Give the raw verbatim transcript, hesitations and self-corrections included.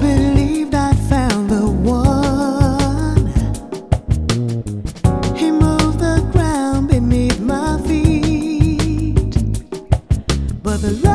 believed I'd found the one. He moved the ground beneath my feet, but the